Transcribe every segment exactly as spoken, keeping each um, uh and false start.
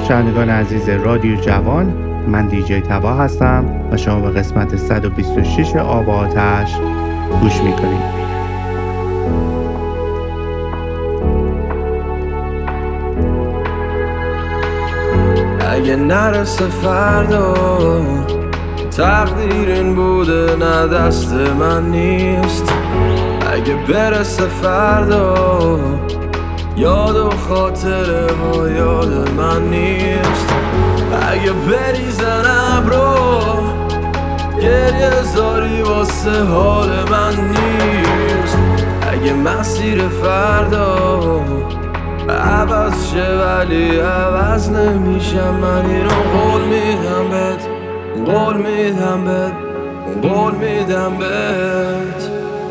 شنوندگان عزیز رادیو جوان، من دیجی تبا هستم و شما به قسمت صد و بیست و شش آب و آتش گوش میکنید. اگه نرسه فردا تقدیر این بوده نه دست من نیست. اگه برسه فردا یاد و خاطره ها یاد من نیست. اگه بریزن ابرو گریه زاری واسه حال من نیست. اگه مسیر فردا عوض شه ولی عوض نمیشم، من اینو قول میدم بهت، قول میدم بهت، قول میدم بهت.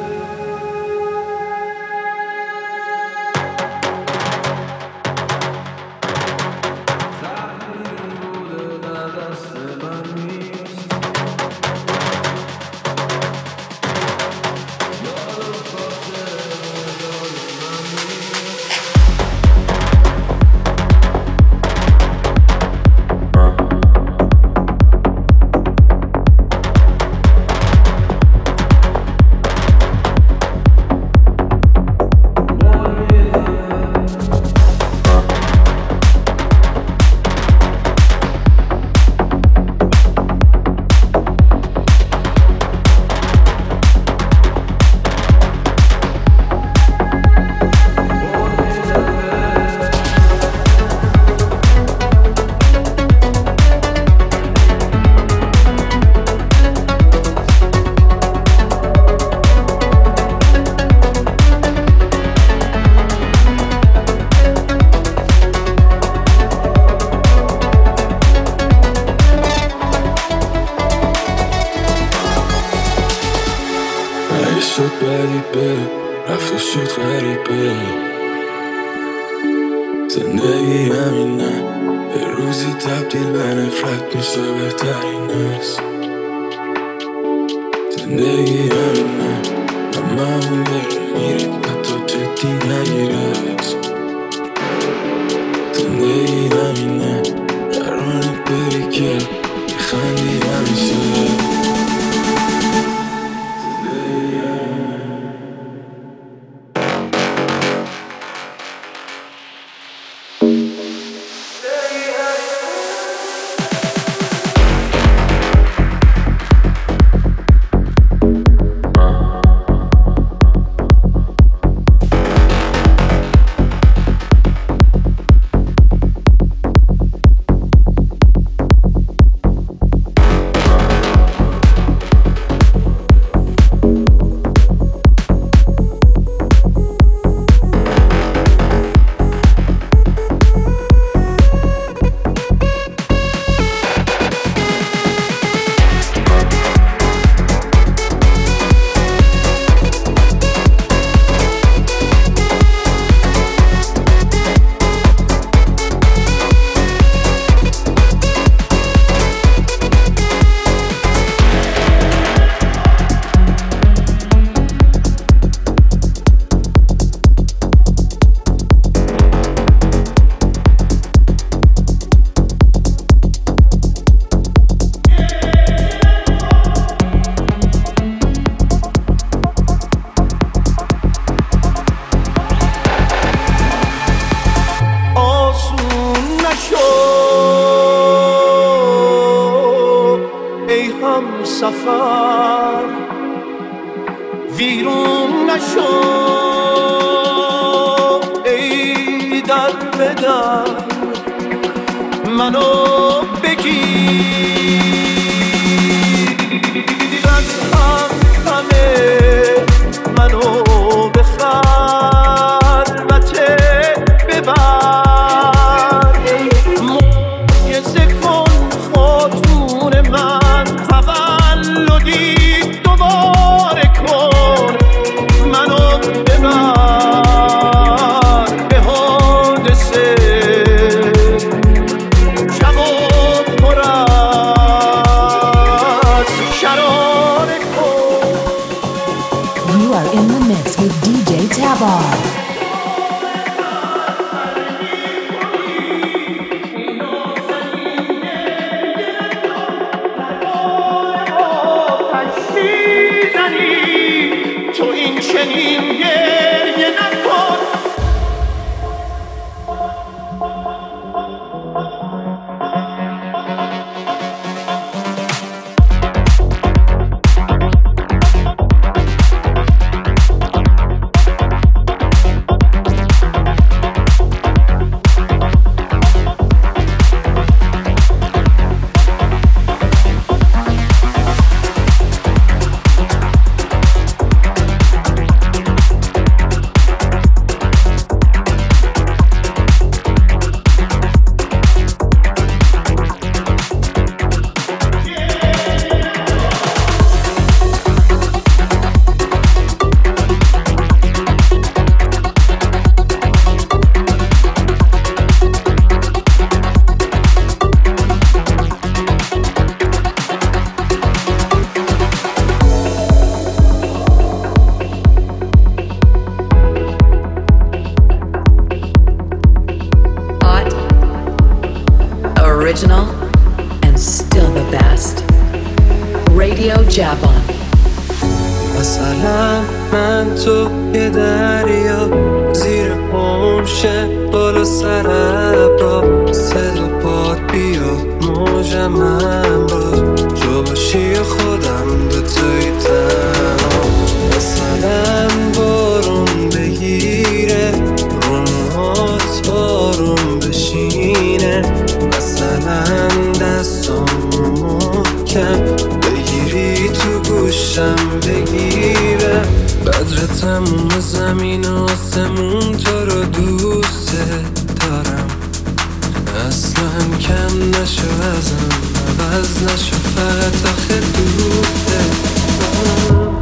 سفر ویرون نشو ای در بدر منو بگیر از هم همه منو به خلوت ببر معجزه کن خاتون من تولدی دوباره کن منو ببر به حادثه شباب پر از شراره کن. You are in the mix with دی جی Tabar. Javon. مثلا من تو یه دریا زیر پمشه بالا سر ابرا صدا پاد بیاد موج من باش تو باشی خودم به توی تنها مثلا بارون بگیره رونهات بارون بشینه مثلا دستم محکم بگیری تو گوشم بگیره بدر تموم زمین و آسمون تو رو دوست دارم اصلا کم نشو ازم عوض نشو فقط آخه دوست دارم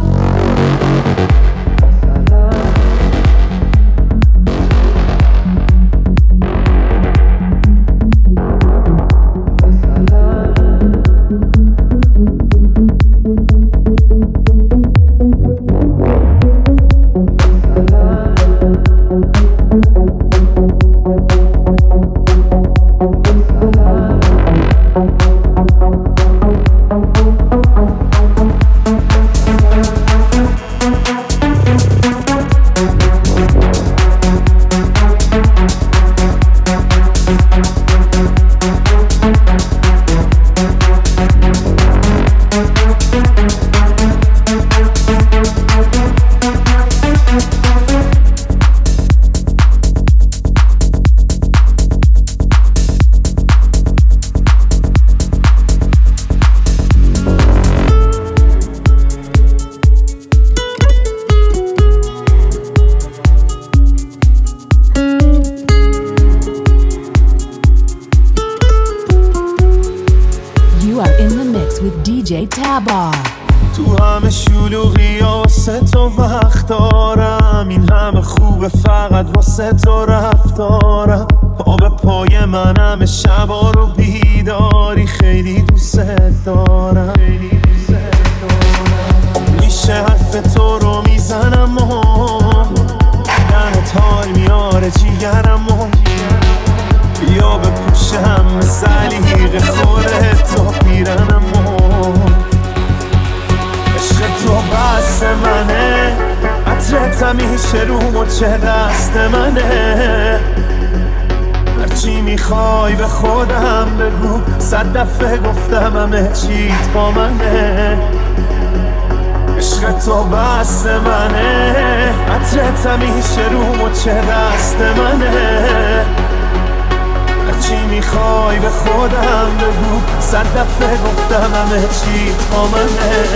تو همه شلوغی واسه تو وقت دارم این همه خوبه فقط واسه تو رفتارم پا به پای منم شبا رو بیداری خیلی دوست دارم میشه حرف تو رو میزنم و دنت حال میاره جیگرم و بیا بپوشم سلیقه خوره تا پیرنم تو بس منه عطرت همیشه رو مچه دست منه هرچی میخوای به خودم بگو صد دفعه گفتم همه چیت با منه عشق تو بس منه عطرت همیشه رو مچه دست منه هرچی میخوای به خودم بگو صد دفعه گفتم همه چیت با منه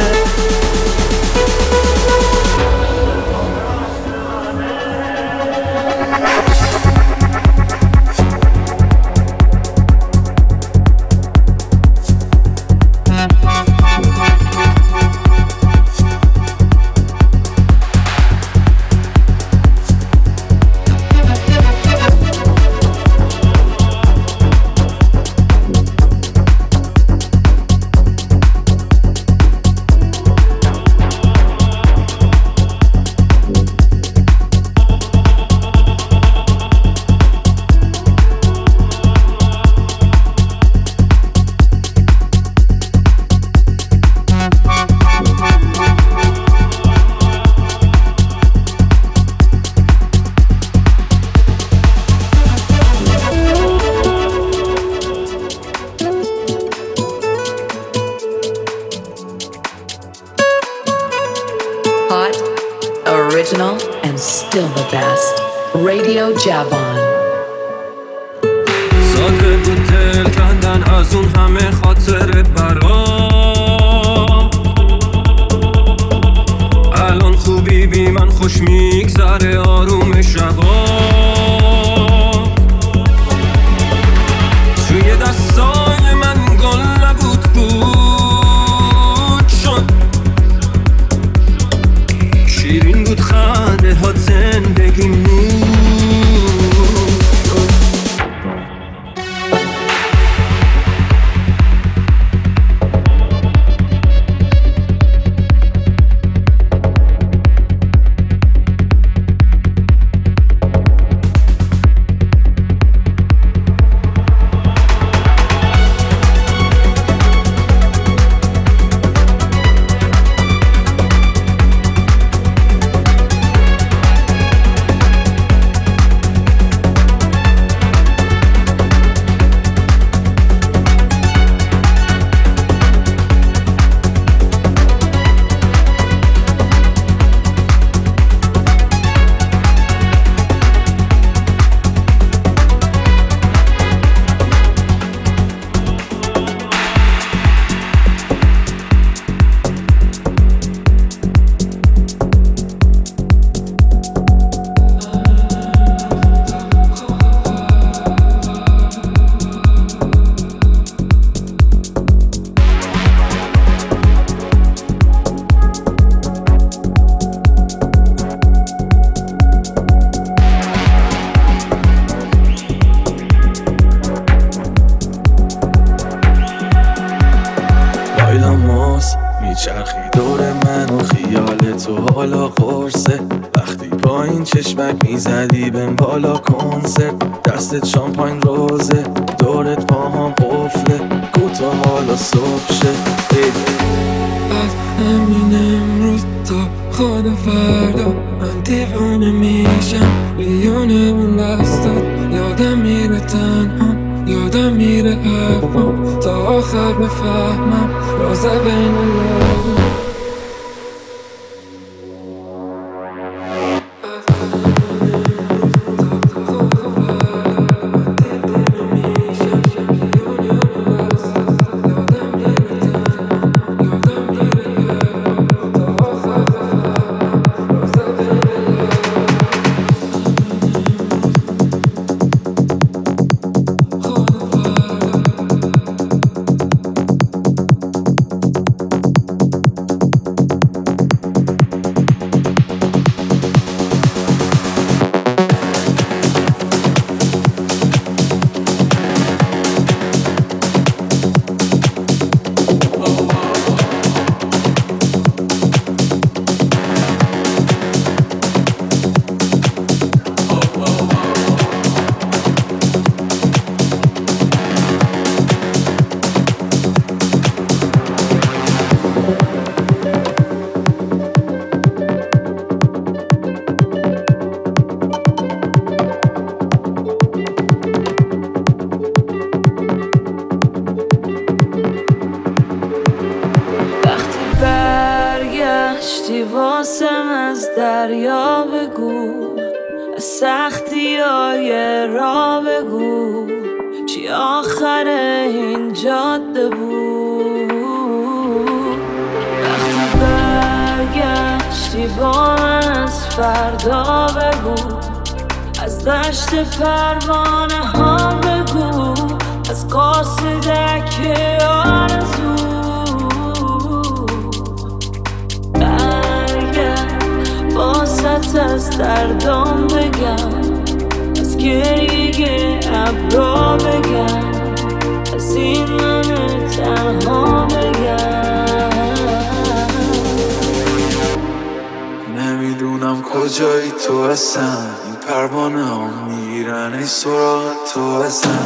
Original and still the best. Radio Javon. ساده بود دل کندن از اون همه خاطر برام الان خوبی بی من خوش میگذره آروم شبا توی دستای من گل نبود بود شد شیرین بود خنده ها زندگی مون این چشمک میزدی بهم بالا کنسرت، دستت شامپاین روزه، دورت پاهام قفله، گو تا حالا صبح شه. از همین امروز تا خود فردا من دیوانه میشم، بیونه اون دستات یادم میره تنها، یادم میره حرفم تا آخر بفهمم رازه بین لبم. واسم از دریا بگو، از سختی های را بگو، چی آخر این جاده بود. وقتی برگشتی با من از فردا بگو، از دشت پروانه ها بگو، از قاصدک آرزو. باست از دردام بگم، از گریه ابرا بگم، از این من تنها بگم. نمیدونم کجایی تو اصلا، این پروانه ها میرن ای سراغ تو اصلا.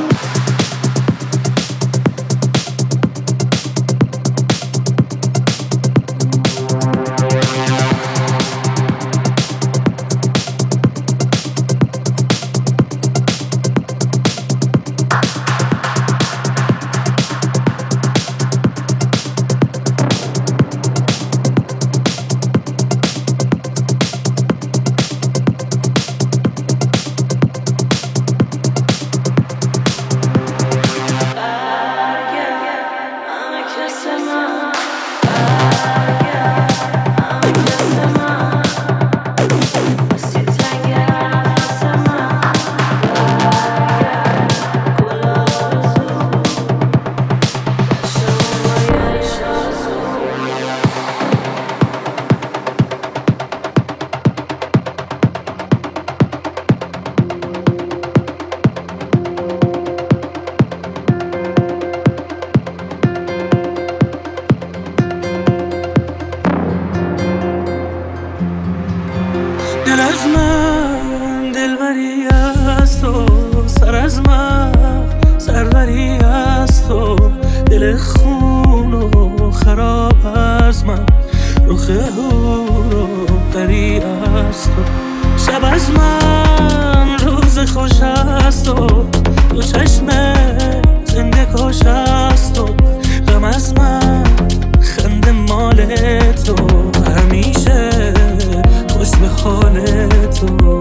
دل از من دلبری از تو، سر از من سروری از تو، دل خون و خراب از من، رخ هور و پری از تو. شب از من روز خوش از تو، دو چشم زنده کش از تو. غم از من خنده مال تو، همیشه خوش به حال تو.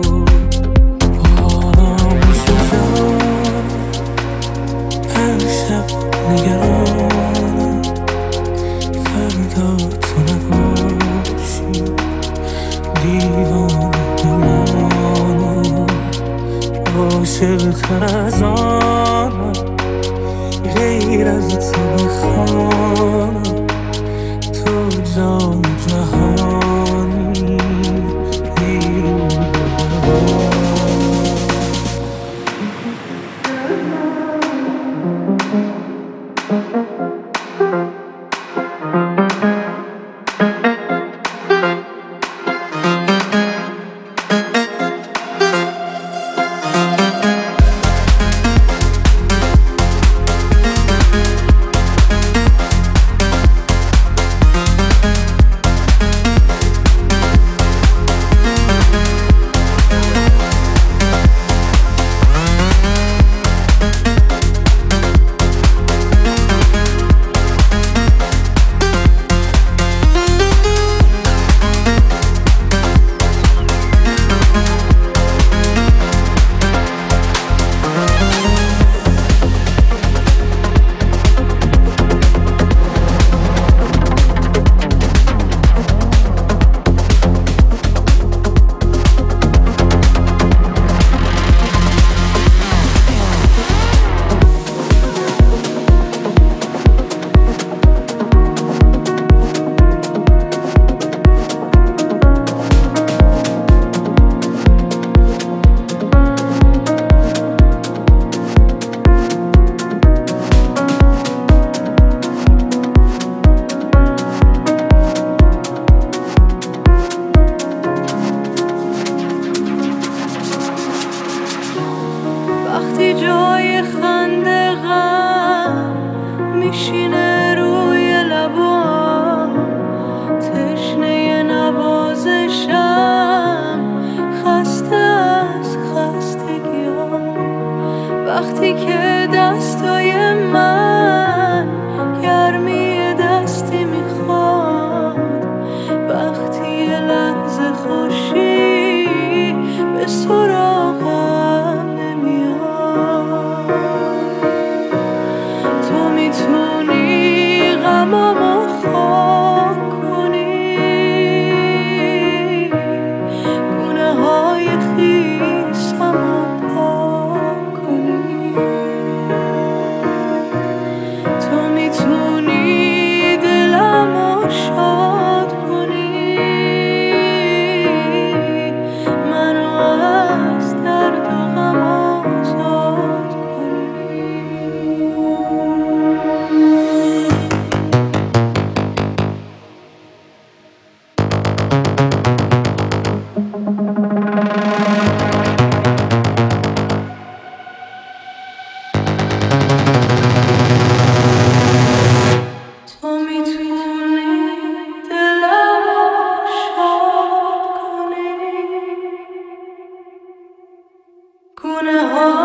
آرامش جان هر شب نگرانم، فردا تو نباشی دیوانه بمانم. عاشق تر از آنم، غیر از تو بخوانم، تو جان جهانی بیرون. وقتی جای خنده غم میشینه روی لبام، تشنه نوازشم، خسته از خستگیام. وقتی که دستای من گرمی دستی میخواد، وقتی یه لحظه خوشی به سراغم نمیاد، تو میتونی غمامو خاک کنی، گونه های خیسمو پاک کنی، تو میتونی دلمو شاد کنی، منو از درد و غم آزاد کنی. تو میتونی دلمو شاد کنی، گونه ها